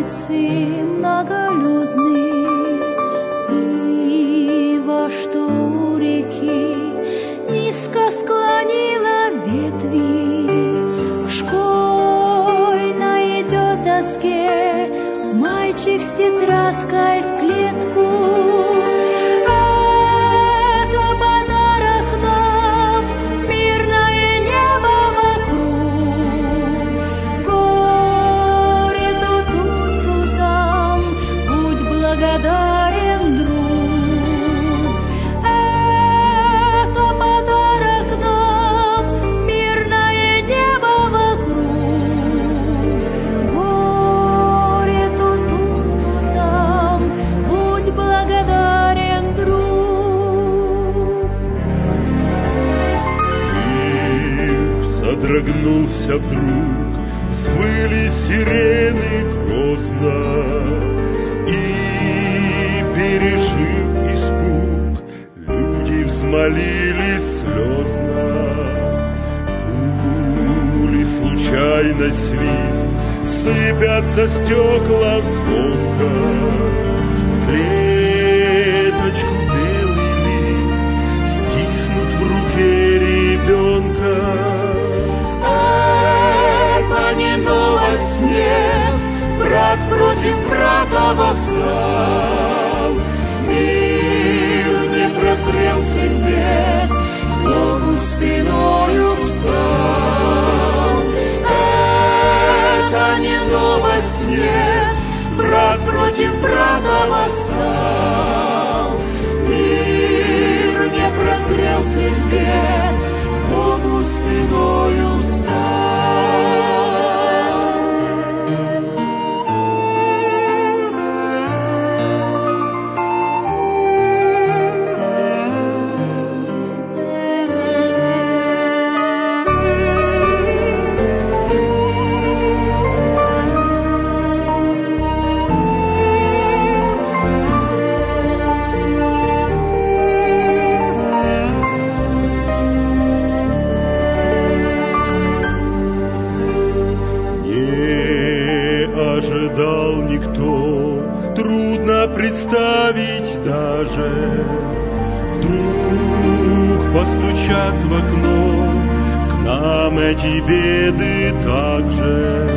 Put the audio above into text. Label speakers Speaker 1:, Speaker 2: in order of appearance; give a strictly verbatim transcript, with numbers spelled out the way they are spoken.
Speaker 1: улицы многолюдны, ива, что у реки, низко склонила ветви. К школьной идет доске мальчик с тетрадкой в клетку.
Speaker 2: Содрогнулся вдруг, взвыли сирены грозно, и, пережив испуг, люди взмолились слезно. Пули, случайно свист, сыпятся стекла звонко, в клеточку белый лист стиснут в руке ребенка. Нет, брат против брата восстал, мир не прозрел средь бед, Богу спиною стал. Это не новость, нет, брат против брата восстал, мир не прозрел средь бед, Богу спиною стал. Представить даже, вдруг постучат в окно, к нам эти беды также.